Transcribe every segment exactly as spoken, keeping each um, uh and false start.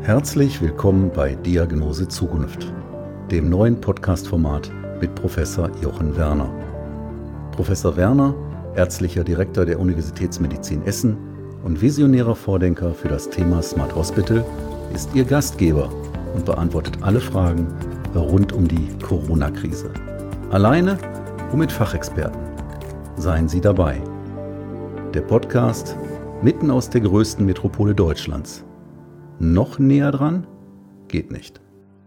Herzlich willkommen bei Diagnose Zukunft, dem neuen Podcast-Format mit Professor Jochen Werner. Professor Werner, ärztlicher Direktor der Universitätsmedizin Essen und visionärer Vordenker für das Thema Smart Hospital, ist Ihr Gastgeber und beantwortet alle Fragen rund um die Corona-Krise. Alleine und mit Fachexperten. Seien Sie dabei. Der Podcast mitten aus der größten Metropole Deutschlands. Noch näher dran? Geht nicht.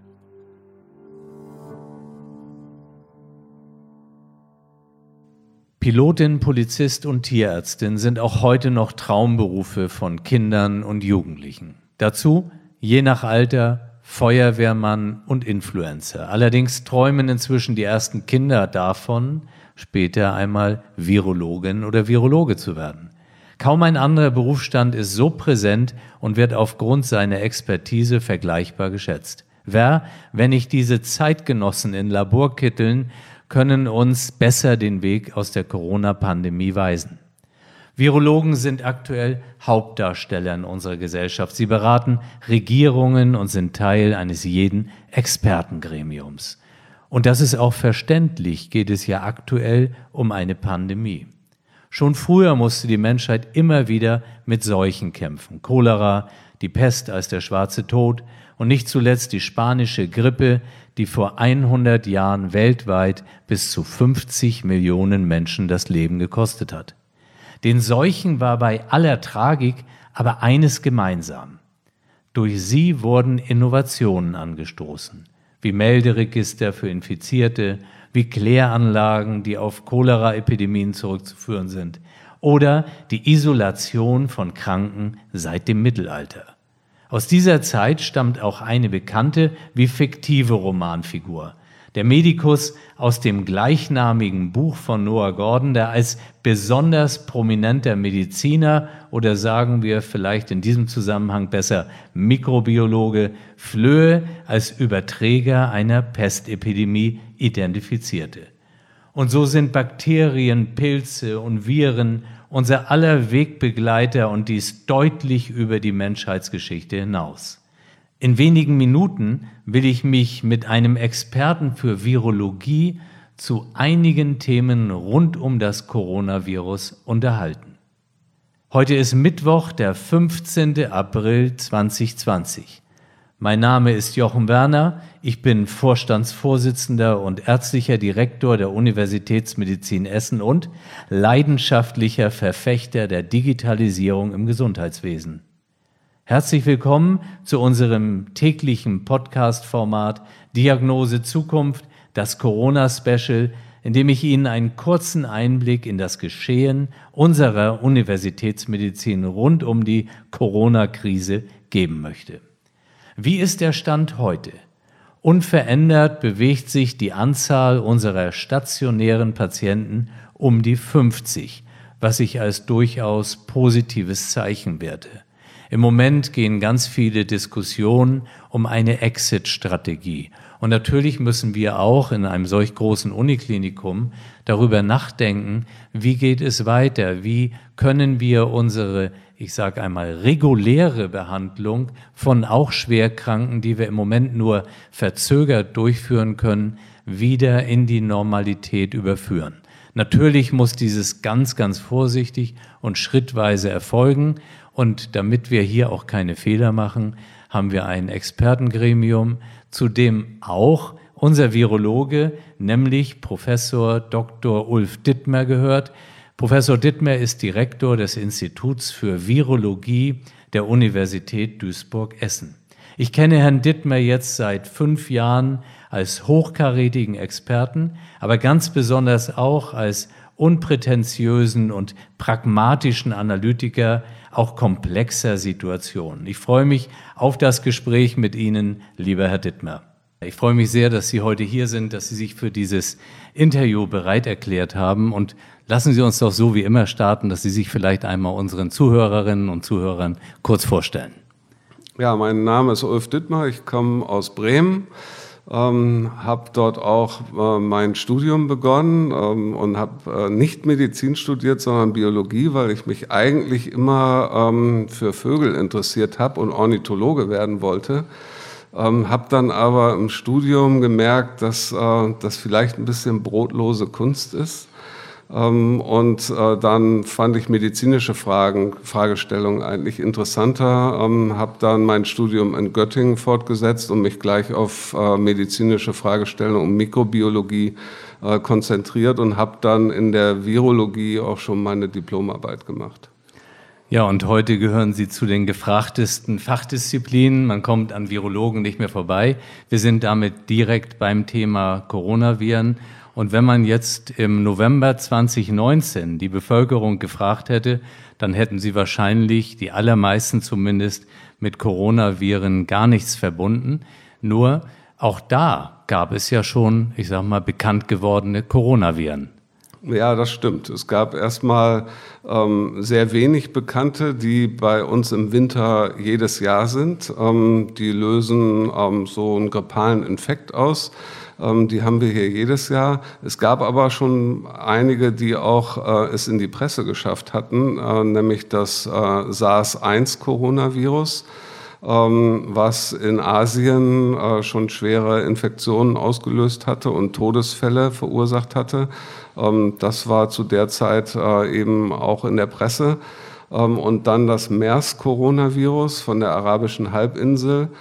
Pilotin, Polizist und Tierärztin sind auch heute noch Traumberufe von Kindern und Jugendlichen. Dazu, je nach Alter, Feuerwehrmann und Influencer. Allerdings träumen inzwischen die ersten Kinder davon, später einmal Virologin oder Virologe zu werden. Kaum ein anderer Berufsstand ist so präsent und wird aufgrund seiner Expertise vergleichbar geschätzt. Wer, wenn nicht diese Zeitgenossen in Laborkitteln, können uns besser den Weg aus der Corona-Pandemie weisen? Virologen sind aktuell Hauptdarsteller in unserer Gesellschaft. Sie beraten Regierungen und sind Teil eines jeden Expertengremiums. Und das ist auch verständlich, geht es ja aktuell um eine Pandemie. Schon früher musste die Menschheit immer wieder mit Seuchen kämpfen. Cholera, die Pest als der schwarze Tod und nicht zuletzt die spanische Grippe, die vor hundert Jahren weltweit bis zu fünfzig Millionen Menschen das Leben gekostet hat. Den Seuchen war bei aller Tragik aber eines gemeinsam. Durch sie wurden Innovationen angestoßen, wie Melderegister für Infizierte, wie Kläranlagen, die auf Cholera-Epidemien zurückzuführen sind, oder die Isolation von Kranken seit dem Mittelalter. Aus dieser Zeit stammt auch eine bekannte wie fiktive Romanfigur, der Medikus aus dem gleichnamigen Buch von Noah Gordon, der als besonders prominenter Mediziner oder sagen wir vielleicht in diesem Zusammenhang besser Mikrobiologe Flöhe als Überträger einer Pestepidemie identifizierte. Und so sind Bakterien, Pilze und Viren unser aller Wegbegleiter und dies deutlich über die Menschheitsgeschichte hinaus. In wenigen Minuten will ich mich mit einem Experten für Virologie zu einigen Themen rund um das Coronavirus unterhalten. Heute ist Mittwoch, der fünfzehnten April zweitausendzwanzig. Mein Name ist Jochen Werner, ich bin Vorstandsvorsitzender und ärztlicher Direktor der Universitätsmedizin Essen und leidenschaftlicher Verfechter der Digitalisierung im Gesundheitswesen. Herzlich willkommen zu unserem täglichen Podcast-Format Diagnose Zukunft, das Corona-Special, in dem ich Ihnen einen kurzen Einblick in das Geschehen unserer Universitätsmedizin rund um die Corona-Krise geben möchte. Wie ist der Stand heute? Unverändert bewegt sich die Anzahl unserer stationären Patienten um die fünfzig, was ich als durchaus positives Zeichen werte. Im Moment gehen ganz viele Diskussionen um eine Exit-Strategie. Und natürlich müssen wir auch in einem solch großen Uniklinikum darüber nachdenken, wie geht es weiter, wie können wir unsere, ich sage einmal, reguläre Behandlung von auch Schwerkranken, die wir im Moment nur verzögert durchführen können, wieder in die Normalität überführen. Natürlich muss dieses ganz, ganz vorsichtig und schrittweise erfolgen. Und damit wir hier auch keine Fehler machen, haben wir ein Expertengremium, zu dem auch unser Virologe, nämlich Professor Doktor Ulf Dittmer gehört. Professor Dittmer ist Direktor des Instituts für Virologie der Universität Duisburg-Essen. Ich kenne Herrn Dittmer jetzt seit fünf Jahren als hochkarätigen Experten, aber ganz besonders auch als unprätentiösen und pragmatischen Analytiker auch komplexer Situationen. Ich freue mich auf das Gespräch mit Ihnen, lieber Herr Dittmer. Ich freue mich sehr, dass Sie heute hier sind, dass Sie sich für dieses Interview bereit erklärt haben und lassen Sie uns doch so wie immer starten, dass Sie sich vielleicht einmal unseren Zuhörerinnen und Zuhörern kurz vorstellen. Ja, mein Name ist Ulf Dittmer, ich komme aus Bremen. Ähm, habe dort auch äh, mein Studium begonnen ähm, und habe äh, nicht Medizin studiert, sondern Biologie, weil ich mich eigentlich immer ähm, für Vögel interessiert habe und Ornithologe werden wollte. Ähm, habe dann aber im Studium gemerkt, dass äh, das vielleicht ein bisschen brotlose Kunst ist. Ähm, und äh, dann fand ich medizinische Fragen, Fragestellungen eigentlich interessanter, ähm, habe dann mein Studium in Göttingen fortgesetzt und mich gleich auf äh, medizinische Fragestellungen und Mikrobiologie äh, konzentriert und habe dann in der Virologie auch schon meine Diplomarbeit gemacht. Ja, und heute gehören Sie zu den gefragtesten Fachdisziplinen. Man kommt an Virologen nicht mehr vorbei. Wir sind damit direkt beim Thema Coronaviren. Und wenn man jetzt im November zwanzig neunzehn die Bevölkerung gefragt hätte, dann hätten sie wahrscheinlich, die allermeisten zumindest, mit Coronaviren gar nichts verbunden. Nur auch da gab es ja schon, ich sag mal, bekannt gewordene Coronaviren. Ja, das stimmt. Es gab erstmal ähm, sehr wenig Bekannte, die bei uns im Winter jedes Jahr sind. Ähm, die lösen ähm, so einen grippalen Infekt aus. Ähm, die haben wir hier jedes Jahr. Es gab aber schon einige, die auch äh, es in die Presse geschafft hatten, äh, nämlich das äh, SARS eins Coronavirus, ähm, was in Asien äh, schon schwere Infektionen ausgelöst hatte und Todesfälle verursacht hatte. Ähm, das war zu der Zeit äh, eben auch in der Presse. Ähm, und dann das MERS-Coronavirus von der arabischen Halbinsel.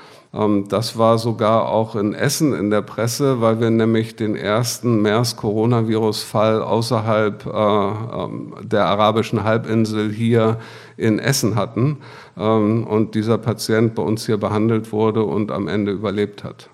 Das war sogar auch in Essen in der Presse, weil wir nämlich den ersten MERS-Coronavirus-Fall außerhalb äh, der arabischen Halbinsel hier in Essen hatten ähm, und dieser Patient bei uns hier behandelt wurde und am Ende überlebt hat.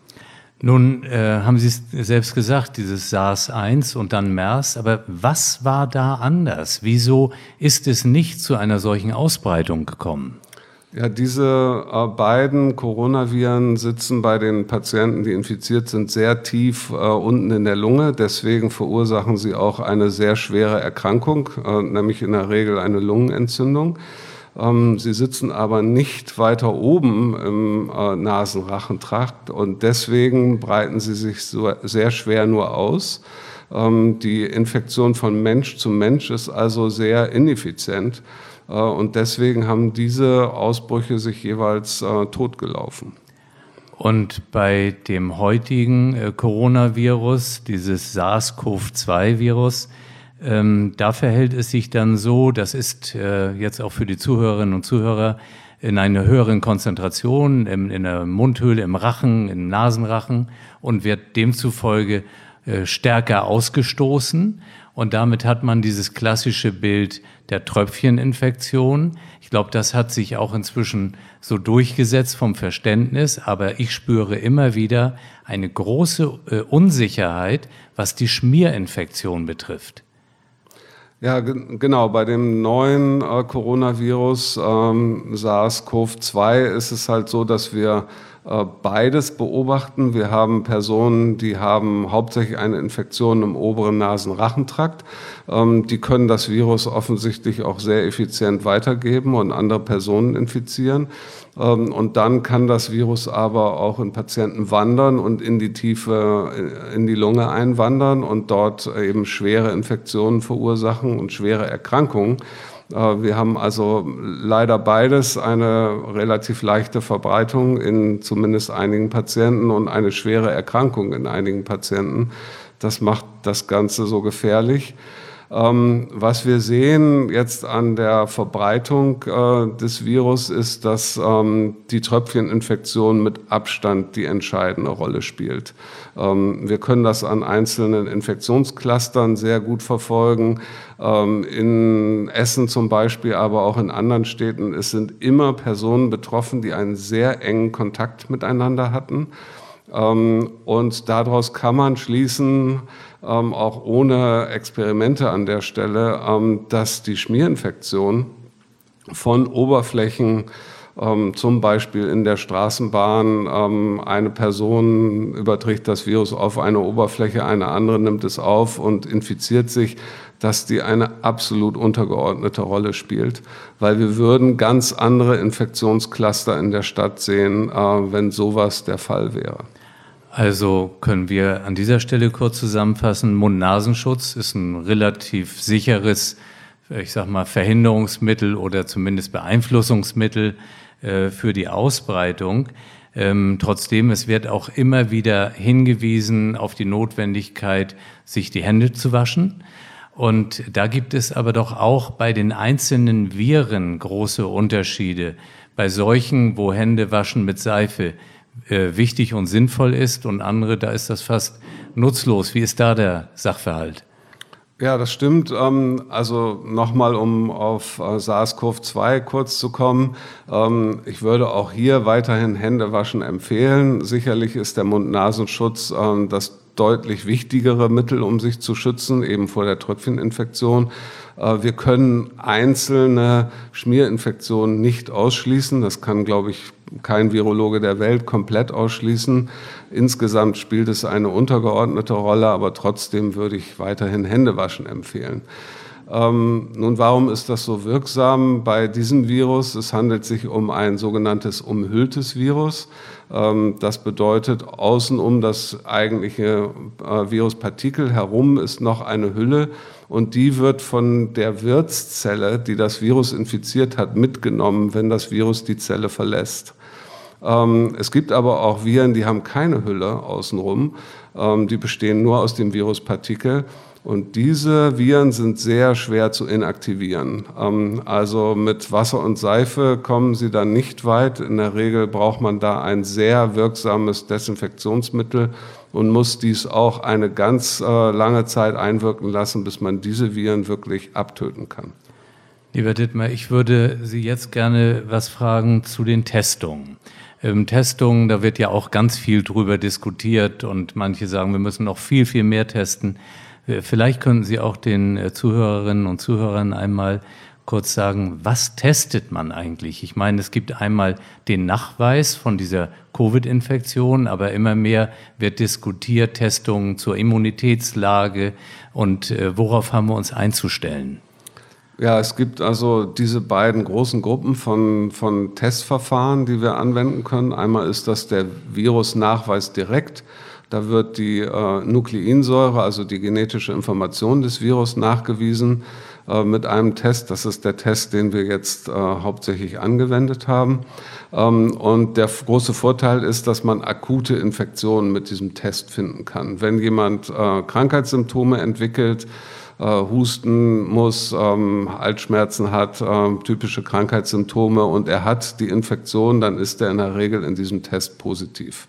Nun äh, haben Sie es selbst gesagt, dieses SARS eins und dann MERS, aber was war da anders? Wieso ist es nicht zu einer solchen Ausbreitung gekommen? Ja, diese äh, beiden Coronaviren sitzen bei den Patienten, die infiziert sind, sehr tief äh, unten in der Lunge. Deswegen verursachen sie auch eine sehr schwere Erkrankung, äh, nämlich in der Regel eine Lungenentzündung. Ähm, sie sitzen aber nicht weiter oben im äh, Nasenrachentrakt und deswegen breiten sie sich so sehr schwer nur aus. Ähm, die Infektion von Mensch zu Mensch ist also sehr ineffizient. Und deswegen haben diese Ausbrüche sich jeweils äh, totgelaufen. Und bei dem heutigen äh, Coronavirus, dieses SARS-CoV zwei Virus, ähm, da verhält es sich dann so, das ist äh, jetzt auch für die Zuhörerinnen und Zuhörer in einer höheren Konzentration, im, in der Mundhöhle, im Rachen, im Nasenrachen und wird demzufolge äh, stärker ausgestoßen. Und damit hat man dieses klassische Bild der Tröpfcheninfektion. Ich glaube, das hat sich auch inzwischen so durchgesetzt vom Verständnis. Aber ich spüre immer wieder eine große äh, Unsicherheit, was die Schmierinfektion betrifft. Ja, g- genau. Bei dem neuen äh, Coronavirus ähm, SARS-CoV zwei ist es halt so, dass wir äh, beides beobachten. Wir haben Personen, die haben hauptsächlich eine Infektion im oberen Nasenrachentrakt. Ähm, die können das Virus offensichtlich auch sehr effizient weitergeben und andere Personen infizieren. Ähm, und dann kann das Virus aber auch in Patienten wandern und in die Tiefe, in die Lunge einwandern und dort eben schwere Infektionen verursachen und schwere Erkrankungen. Wir haben also leider beides, eine relativ leichte Verbreitung in zumindest einigen Patienten und eine schwere Erkrankung in einigen Patienten. Das macht das Ganze so gefährlich. Ähm, was wir sehen jetzt an der Verbreitung äh, des Virus ist, dass ähm, die Tröpfcheninfektion mit Abstand die entscheidende Rolle spielt. Ähm, wir können das an einzelnen Infektionsclustern sehr gut verfolgen. Ähm, in Essen zum Beispiel, aber auch in anderen Städten. Es sind immer Personen betroffen, die einen sehr engen Kontakt miteinander hatten. Ähm, und daraus kann man schließen, ähm, auch ohne Experimente an der Stelle, ähm, dass die Schmierinfektion von Oberflächen, ähm, zum Beispiel in der Straßenbahn, ähm, eine Person überträgt das Virus auf eine Oberfläche, eine andere nimmt es auf und infiziert sich, dass die eine absolut untergeordnete Rolle spielt, weil wir würden ganz andere Infektionscluster in der Stadt sehen, äh, wenn sowas der Fall wäre. Also können wir an dieser Stelle kurz zusammenfassen, Mund-Nasenschutz ist ein relativ sicheres, ich sag mal, Verhinderungsmittel oder zumindest Beeinflussungsmittel äh, für die Ausbreitung. Ähm, trotzdem, es wird auch immer wieder hingewiesen auf die Notwendigkeit, sich die Hände zu waschen. Und da gibt es aber doch auch bei den einzelnen Viren große Unterschiede. Bei solchen, wo Händewaschen mit Seife äh, wichtig und sinnvoll ist, und andere, da ist das fast nutzlos. Wie ist da der Sachverhalt? Ja, das stimmt. Also nochmal, um auf SARS-CoV zwei kurz zu kommen. Ich würde auch hier weiterhin Händewaschen empfehlen. Sicherlich ist der Mund-Nasenschutz das deutlich wichtigere Mittel, um sich zu schützen, eben vor der Tröpfcheninfektion. Wir können einzelne Schmierinfektionen nicht ausschließen. Das kann, glaube ich, kein Virologe der Welt komplett ausschließen. Insgesamt spielt es eine untergeordnete Rolle, aber trotzdem würde ich weiterhin Händewaschen empfehlen. Ähm, nun, warum ist das so wirksam bei diesem Virus? Es handelt sich um ein sogenanntes umhülltes Virus. Ähm, das bedeutet, außen um das eigentliche äh, Viruspartikel herum ist noch eine Hülle, und die wird von der Wirtszelle, die das Virus infiziert hat, mitgenommen, wenn das Virus die Zelle verlässt. Ähm, es gibt aber auch Viren, die haben keine Hülle außenrum, ähm, die bestehen nur aus dem Viruspartikel. Und diese Viren sind sehr schwer zu inaktivieren. Ähm, also mit Wasser und Seife kommen sie dann nicht weit. In der Regel braucht man da ein sehr wirksames Desinfektionsmittel und muss dies auch eine ganz äh, lange Zeit einwirken lassen, bis man diese Viren wirklich abtöten kann. Lieber Dittmar, ich würde Sie jetzt gerne was fragen zu den Testungen. Ähm, Testungen, da wird ja auch ganz viel drüber diskutiert und manche sagen, wir müssen noch viel, viel mehr testen. Vielleicht können Sie auch den Zuhörerinnen und Zuhörern einmal kurz sagen, was testet man eigentlich? Ich meine, es gibt einmal den Nachweis von dieser Covid-Infektion, aber immer mehr wird diskutiert, Testungen zur Immunitätslage und äh, worauf haben wir uns einzustellen? Ja, es gibt also diese beiden großen Gruppen von, von Testverfahren, die wir anwenden können. Einmal ist das der Virusnachweis direkt. Da wird die äh, Nukleinsäure, also die genetische Information des Virus, nachgewiesen äh, mit einem Test. Das ist der Test, den wir jetzt äh, hauptsächlich angewendet haben. Ähm, und der große Vorteil ist, dass man akute Infektionen mit diesem Test finden kann. Wenn jemand äh, Krankheitssymptome entwickelt, äh, husten muss, ähm, Halsschmerzen hat, äh, typische Krankheitssymptome, und er hat die Infektion, dann ist er in der Regel in diesem Test positiv.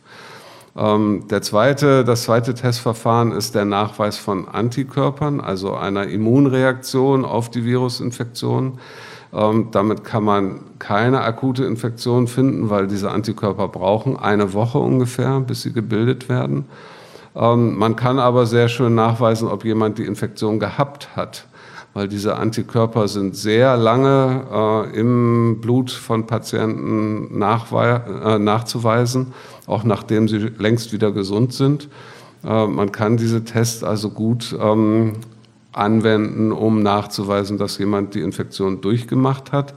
Der zweite, das zweite Testverfahren ist der Nachweis von Antikörpern, also einer Immunreaktion auf die Virusinfektion. Ähm, damit kann man keine akute Infektion finden, weil diese Antikörper brauchen eine Woche ungefähr, bis sie gebildet werden. Ähm, man kann aber sehr schön nachweisen, ob jemand die Infektion gehabt hat, weil diese Antikörper sind sehr lange äh, im Blut von Patienten nachwei- äh, nachzuweisen, auch nachdem sie längst wieder gesund sind. Äh, man kann diese Tests also gut ähm, anwenden, um nachzuweisen, dass jemand die Infektion durchgemacht hat.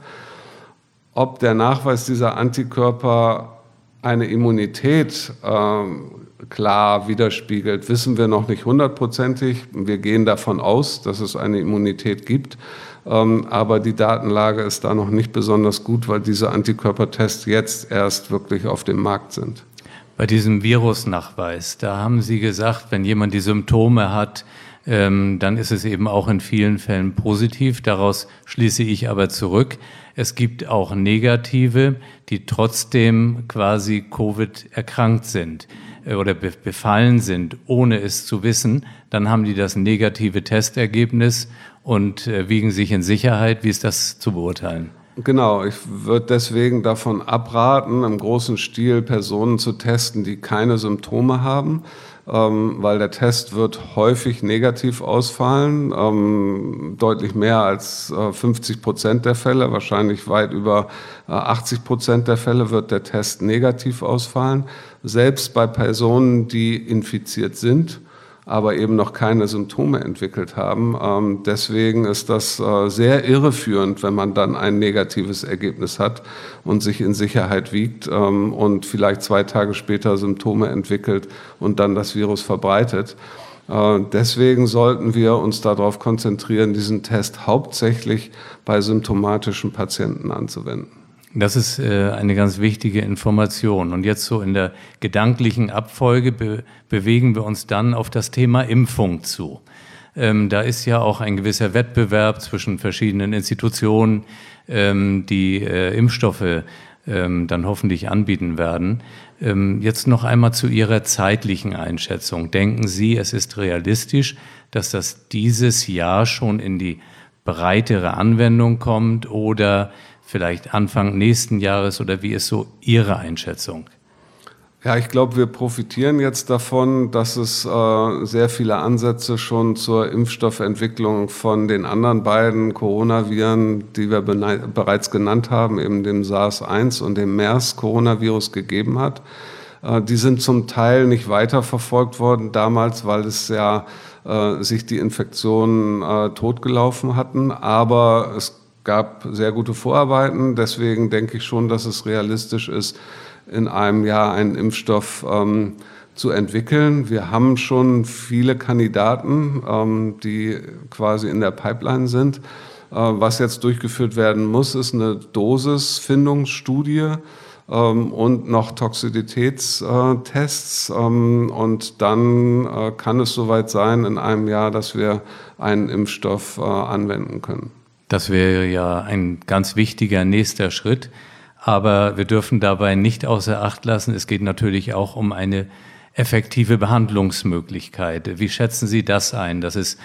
Ob der Nachweis dieser Antikörper eine Immunität äh, klar widerspiegelt, wissen wir noch nicht hundertprozentig. Wir gehen davon aus, dass es eine Immunität gibt, ähm, aber die Datenlage ist da noch nicht besonders gut, weil diese Antikörpertests jetzt erst wirklich auf dem Markt sind. Bei diesem Virusnachweis, da haben Sie gesagt, wenn jemand die Symptome hat, ähm, dann ist es eben auch in vielen Fällen positiv. Daraus schließe ich aber zurück. Es gibt auch Negative, die trotzdem quasi Covid erkrankt sind oder befallen sind, ohne es zu wissen. Dann haben die das negative Testergebnis und wiegen sich in Sicherheit. Wie ist das zu beurteilen? Genau, ich würde deswegen davon abraten, im großen Stil Personen zu testen, die keine Symptome haben, ähm, weil der Test wird häufig negativ ausfallen, ähm, deutlich mehr als äh, fünfzig Prozent der Fälle, wahrscheinlich weit über äh, achtzig Prozent der Fälle wird der Test negativ ausfallen, selbst bei Personen, die infiziert sind. aber eben noch keine Symptome entwickelt haben. Ähm, deswegen ist das äh, sehr irreführend, wenn man dann ein negatives Ergebnis hat und sich in Sicherheit wiegt ähm, und vielleicht zwei Tage später Symptome entwickelt und dann das Virus verbreitet. Äh, deswegen sollten wir uns darauf konzentrieren, diesen Test hauptsächlich bei symptomatischen Patienten anzuwenden. Das ist äh, eine ganz wichtige Information. Und jetzt so in der gedanklichen Abfolge be- bewegen wir uns dann auf das Thema Impfung zu. Ähm, da ist ja auch ein gewisser Wettbewerb zwischen verschiedenen Institutionen, ähm, die äh, Impfstoffe ähm, dann hoffentlich anbieten werden. Ähm, jetzt noch einmal zu Ihrer zeitlichen Einschätzung. Denken Sie, es ist realistisch, dass das dieses Jahr schon in die breitere Anwendung kommt oder vielleicht Anfang nächsten Jahres, oder wie ist so Ihre Einschätzung? Ja, ich glaube, wir profitieren jetzt davon, dass es äh, sehr viele Ansätze schon zur Impfstoffentwicklung von den anderen beiden Coronaviren, die wir bene- bereits genannt haben, eben dem SARS eins und dem MERS-Coronavirus gegeben hat. Äh, die sind zum Teil nicht weiterverfolgt worden damals, weil es ja äh, sich die Infektionen äh, totgelaufen hatten, aber es gab sehr gute Vorarbeiten, deswegen denke ich schon, dass es realistisch ist, in einem Jahr einen Impfstoff ähm, zu entwickeln. Wir haben schon viele Kandidaten, ähm, die quasi in der Pipeline sind. Äh, was jetzt durchgeführt werden muss, ist eine Dosisfindungsstudie ähm, und noch Toxizitätstests. Ähm, und dann äh, kann es soweit sein in einem Jahr, dass wir einen Impfstoff äh, anwenden können. Das wäre ja ein ganz wichtiger nächster Schritt. Aber wir dürfen dabei nicht außer Acht lassen, es geht natürlich auch um eine effektive Behandlungsmöglichkeit. Wie schätzen Sie das ein, dass es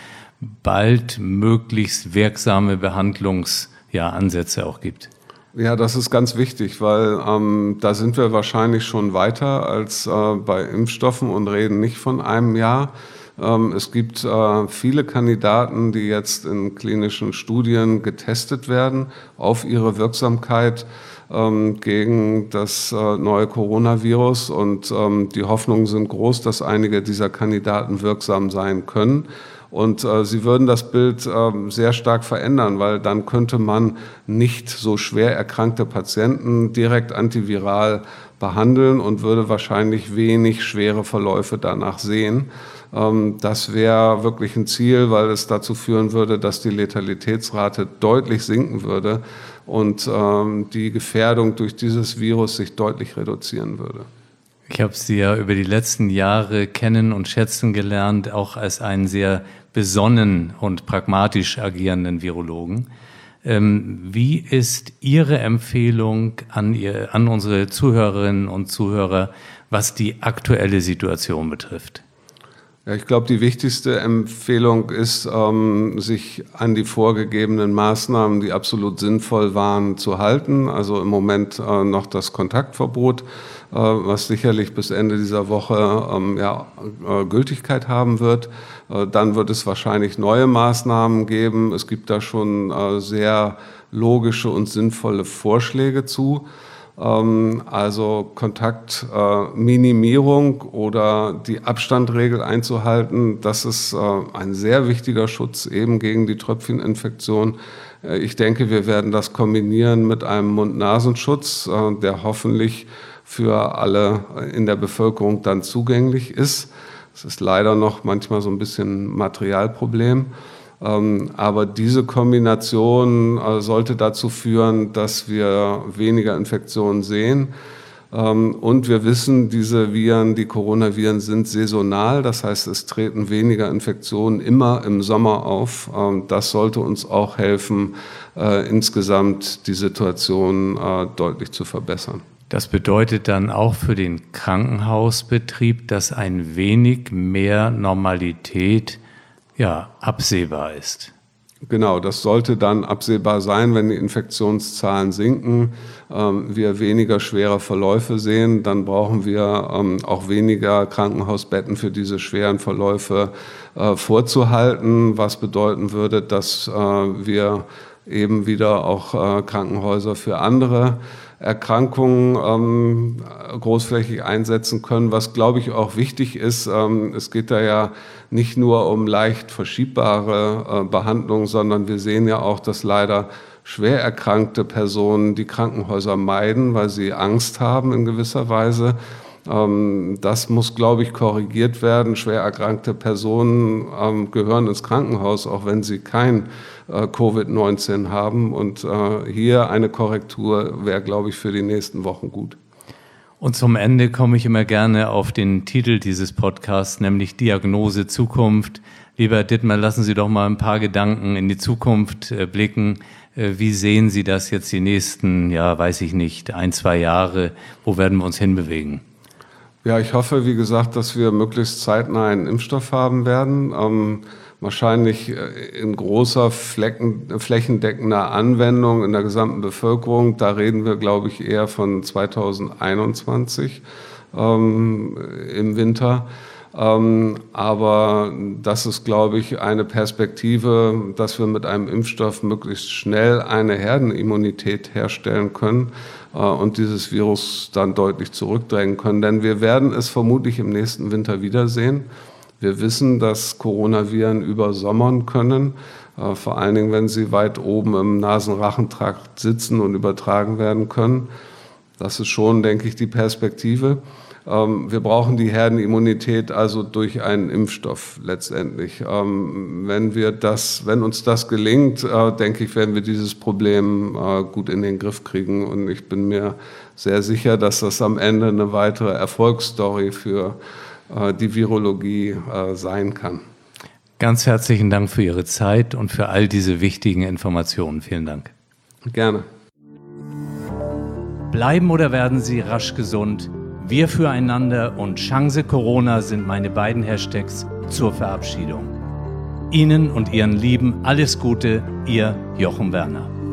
bald möglichst wirksame Behandlungsansätze ja, auch gibt? Ja, das ist ganz wichtig, weil ähm, da sind wir wahrscheinlich schon weiter als äh, bei Impfstoffen und reden nicht von einem Jahr. Ähm, es gibt äh, viele Kandidaten, die jetzt in klinischen Studien getestet werden auf ihre Wirksamkeit ähm, gegen das äh, neue Coronavirus. Und ähm, die Hoffnungen sind groß, dass einige dieser Kandidaten wirksam sein können. Und äh, sie würden das Bild äh, sehr stark verändern, weil dann könnte man nicht so schwer erkrankte Patienten direkt antiviral behandeln und würde wahrscheinlich wenig schwere Verläufe danach sehen. Ähm, das wäre wirklich ein Ziel, weil es dazu führen würde, dass die Letalitätsrate deutlich sinken würde und ähm, die Gefährdung durch dieses Virus sich deutlich reduzieren würde. Ich habe Sie ja über die letzten Jahre kennen und schätzen gelernt, auch als einen sehr besonnen und pragmatisch agierenden Virologen. Ähm, wie ist Ihre Empfehlung an, ihr, an unsere Zuhörerinnen und Zuhörer, was die aktuelle Situation betrifft? Ja, ich glaube, die wichtigste Empfehlung ist, ähm, sich an die vorgegebenen Maßnahmen, die absolut sinnvoll waren, zu halten. Also im Moment äh, noch das Kontaktverbot, äh, was sicherlich bis Ende dieser Woche ähm, ja, äh, Gültigkeit haben wird. Äh, dann wird es wahrscheinlich neue Maßnahmen geben. Es gibt da schon äh, sehr logische und sinnvolle Vorschläge zu. Also Kontaktminimierung äh, oder die Abstandregel einzuhalten, das ist äh, ein sehr wichtiger Schutz eben gegen die Tröpfcheninfektion. Äh, ich denke, wir werden das kombinieren mit einem Mund-Nasenschutz, äh, der hoffentlich für alle in der Bevölkerung dann zugänglich ist. Es ist leider noch manchmal so ein bisschen ein Materialproblem. Aber diese Kombination sollte dazu führen, dass wir weniger Infektionen sehen. Und wir wissen, diese Viren, die Coronaviren, sind saisonal. Das heißt, es treten weniger Infektionen immer im Sommer auf. Das sollte uns auch helfen, insgesamt die Situation deutlich zu verbessern. Das bedeutet dann auch für den Krankenhausbetrieb, dass ein wenig mehr Normalität ja, absehbar ist. Genau, das sollte dann absehbar sein, wenn die Infektionszahlen sinken, ähm, wir weniger schwere Verläufe sehen, dann brauchen wir ähm, auch weniger Krankenhausbetten für diese schweren Verläufe äh, vorzuhalten, was bedeuten würde, dass äh, wir eben wieder auch äh, Krankenhäuser für andere Erkrankungen ähm, großflächig einsetzen können, was, glaube ich, auch wichtig ist. Ähm, es geht da ja nicht nur um leicht verschiebbare äh, Behandlungen, sondern wir sehen ja auch, dass leider schwer erkrankte Personen die Krankenhäuser meiden, weil sie Angst haben in gewisser Weise. Ähm, das muss, glaube ich, korrigiert werden. Schwer erkrankte Personen ähm, gehören ins Krankenhaus, auch wenn sie kein äh, Covid neunzehn haben. Und äh, hier eine Korrektur wäre, glaube ich, für die nächsten Wochen gut. Und zum Ende komme ich immer gerne auf den Titel dieses Podcasts, nämlich Diagnose Zukunft. Lieber Dittmar, lassen Sie doch mal ein paar Gedanken in die Zukunft äh, blicken. Äh, wie sehen Sie das jetzt die nächsten, ja, weiß ich nicht, ein, zwei Jahre? Wo werden wir uns hinbewegen? Ja, ich hoffe, wie gesagt, dass wir möglichst zeitnah einen Impfstoff haben werden. Ähm, wahrscheinlich in großer Flecken, flächendeckender Anwendung in der gesamten Bevölkerung. Da reden wir, glaube ich, eher von zweitausendeinundzwanzig ähm, im Winter. Ähm, aber das ist, glaube ich, eine Perspektive, dass wir mit einem Impfstoff möglichst schnell eine Herdenimmunität herstellen können äh, und dieses Virus dann deutlich zurückdrängen können. Denn wir werden es vermutlich im nächsten Winter wiedersehen. Wir wissen, dass Coronaviren übersommern können, äh, vor allen Dingen, wenn sie weit oben im Nasenrachentrakt sitzen und übertragen werden können. Das ist schon, denke ich, die Perspektive. Wir brauchen die Herdenimmunität also durch einen Impfstoff letztendlich. Wenn wir das, wenn uns das gelingt, denke ich, werden wir dieses Problem gut in den Griff kriegen. Und ich bin mir sehr sicher, dass das am Ende eine weitere Erfolgsstory für die Virologie sein kann. Ganz herzlichen Dank für Ihre Zeit und für all diese wichtigen Informationen. Vielen Dank. Gerne. Bleiben oder werden Sie rasch gesund? Wir füreinander und Chance Corona sind meine beiden Hashtags zur Verabschiedung. Ihnen und Ihren Lieben alles Gute, Ihr Jochen Werner.